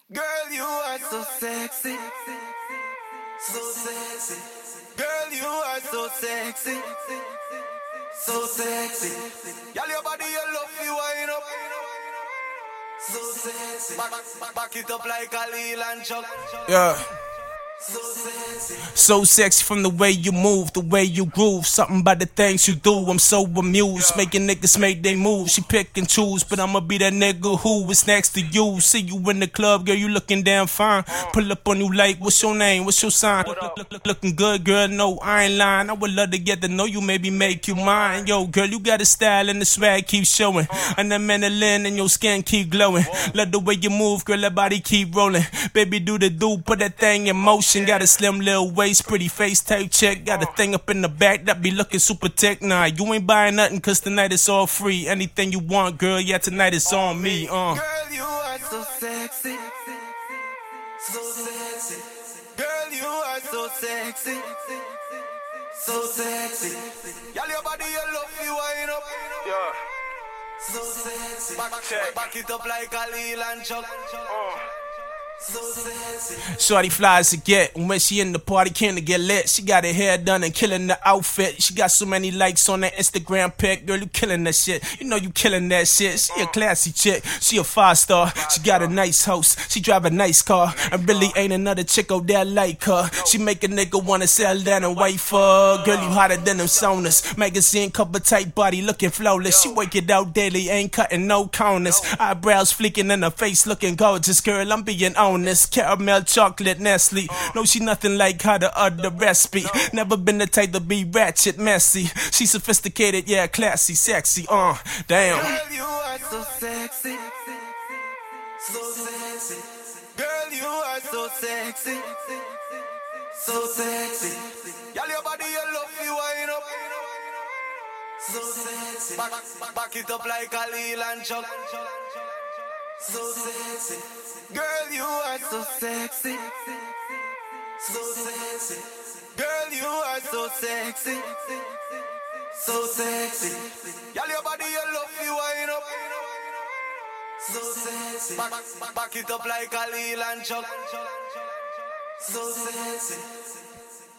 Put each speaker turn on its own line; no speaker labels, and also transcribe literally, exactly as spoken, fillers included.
Girl, you are so sexy, so sexy. Girl, you are so sexy, so sexy. Girl, your body, you love you wind up, so sexy. Back, back, back it up like a Lil and Chuck.
Yeah.
So sexy.
So sexy from the way you move, the way you groove. Something about the things you do, I'm so amused. Making niggas make they move. She pick and choose, but I'ma be that nigga who is next to you. See you in the club, girl, you looking damn fine. Pull up on you like, what's your name, what's your sign? Look, look, look, looking good, girl, no, I ain't lying. I would love to get to know you, maybe make you mine. Yo, girl, you got a style and the swag keep showing. And the melanin and your skin keep glowing. Love the way you move, girl, that body keep rolling. Baby, do the do, put that thing in motion. Got a slim little waist, pretty face type chick. Got a thing up in the back that be looking super thick. Nah, you ain't buying nothing cause tonight it's all free. Anything you want, girl, yeah, tonight it's on me. Uh.
Girl, you are so sexy, so sexy. Girl, you are so sexy, so sexy. Girl, your body, you love you wind up,
Yeah.
so sexy. Back, back, back it up like a Lil and Chuck.
Uh.
So sexy.
Shorty fly as to get, and when she in the party, can't get lit. She got her hair done and killing the outfit. She got so many likes on that Instagram pic. Girl, you killing that shit. You know you killing that shit. She a classy chick. She a five star. She got a nice house. She drive a nice car. And really ain't another chick out there like her. She make a nigga wanna sell down and wait for her. Girl, you hotter than them saunas. Magazine cover tight body looking flawless. She work it out daily, ain't cutting no corners. Eyebrows fleeking and her face looking gorgeous. Girl, I'm being honest. Caramel chocolate Nestle. No, she nothing like how the other recipe. Never been the type to be ratchet, messy. She sophisticated, yeah, classy, sexy. Uh, damn.
Girl, you are so sexy, so sexy. Girl, you are so sexy, so sexy. Girl, your body, you love you wind up, so sexy. Back, back, back it up like a Lil and Chuck. So sexy. Girl, you are so sexy, so sexy. Girl, you are so sexy, so sexy. Girl, your body, you love you wind up, so sexy. Back, back, back it up like a Lil and Chuck. So sexy.